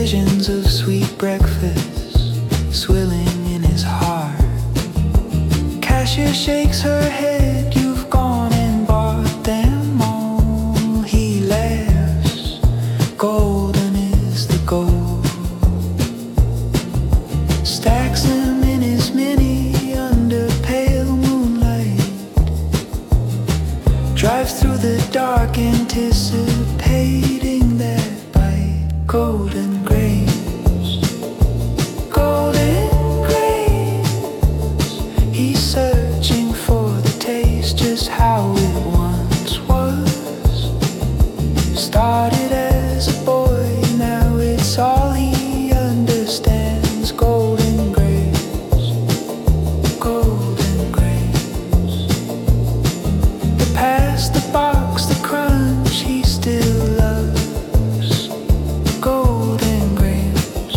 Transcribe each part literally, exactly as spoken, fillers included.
visions of sweet breakfast swilling in his heart. Cashier shakes her head, you've gone and bought them all. He laughs, golden is the gold. Stacks them in his mini under pale moonlight. Drives through the dark anticipating that bite. Golden grapes, golden grapes. He's searching for the taste, just how it once was. Started as a boy, now it's all he understands. Golden grapes, golden grapes. The past, the box, the crunch, he still loves golden grapes.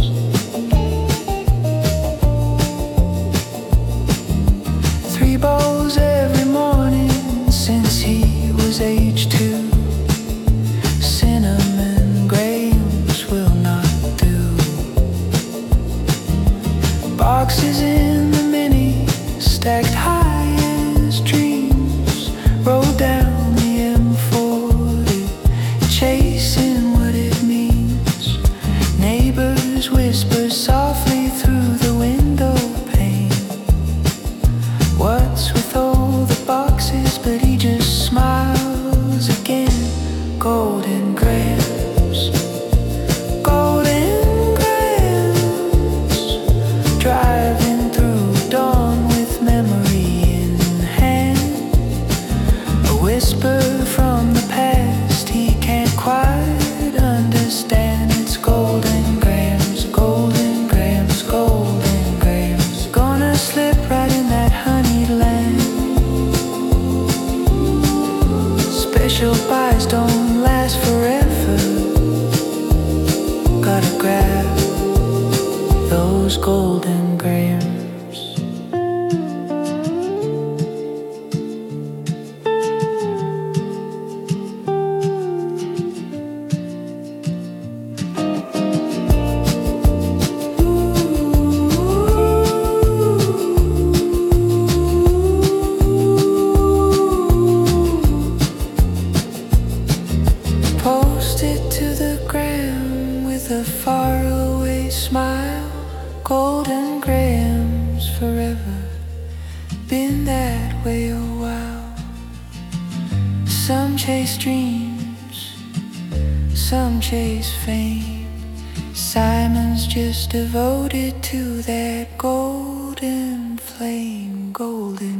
Three bowls every morning since he was age two. Cinnamon grapes will not do. Boxes in the mini, stacked high as dreams. Roll down the M forty, chasing what it means. Neighbors whisper softly through the window pane. What's with all the boxes? But he just smiles again. Golden grapes, golden grapes. Driving through dawn with memory in hand. A whisper from the past he can't quite understand. It's golden grams, golden grams, golden grams. Gonna slip right in that honeyed land. Special buys don't last forever. Gotta grab those golden grams. Post it to the gram with a faraway smile. Golden grams forever. Been that way a while. Some chase dreams, some chase fame. Simon's just devoted to that golden flame. Golden